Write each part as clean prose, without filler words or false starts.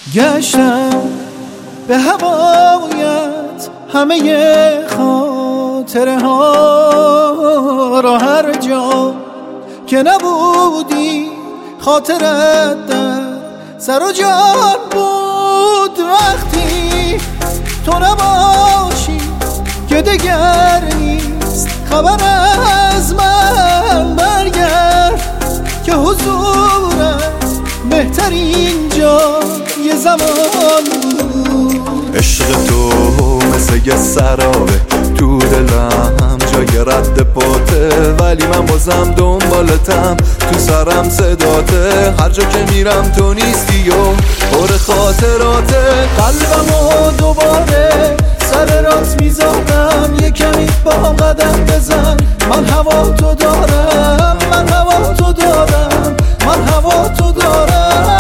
گشتم به هوایت همه خاطره ها را، هر جا که نبودی خاطرت در سر و جان بود. وقتی تو نباشی که دگر نیست خبر از من، برگرد که حضورت بهترین جای زمان بود. عشق تو مثل یه سرابه تو دلم جای رد پاته، ولی من بازم دنبالتم، تو سرم صداته، هر جا که میرم تو نیستی و پر خاطراته. قلبمو دوباره سر رات میذارم، یه کمی با هم قدم بزن. من هوا تو دارم، من هوا تو دارم، من هوا تو دارم.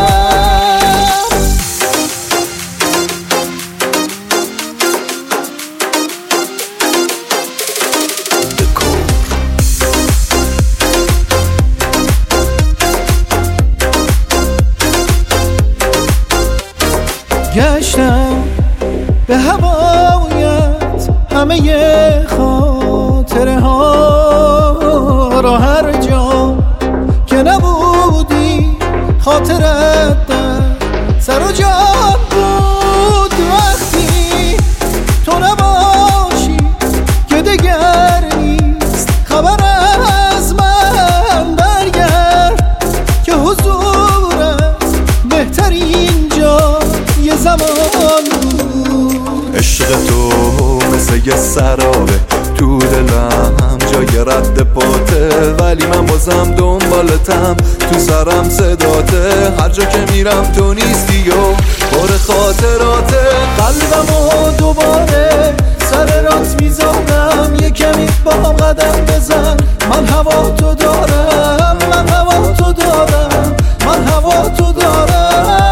گشتم به هوایت همه خاطره ها را، هر جا که نبودی خاطرت در سر و جان بود. وقتی تو نباشی که دگر نیست خبر از من، برگرد که حضورت بهترین جای زمان بود. عشق تو مثل یه سرابه تو دلم جای رد پاته، ولی من بازم دنبالتم، تو سرم صداته، هر جا که میرم تو نیستی و پر خاطراته. قلبمو دوباره سر رات میذارم، یه کمی با هم قدم بزن. من هوا تو دارم، من هوا تو دارم، من هوا تو دارم.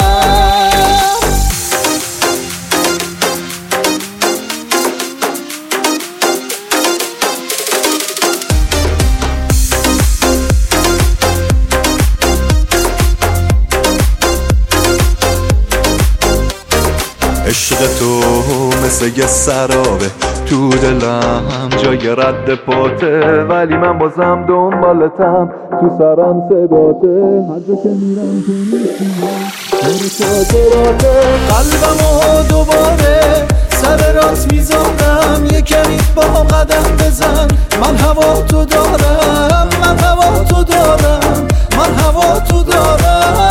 عشق تو مثل یه سرابه تو دلم جای رد پاته، ولی من بازم دنبالتم، تو سرم صداته، هر جا که میرم تو نیستی. قلبمو دوباره سر رات میذارم، یه کمی با هم قدم بزن. من هوا تو دارم، من هوا تو دارم، من هوا تو دارم.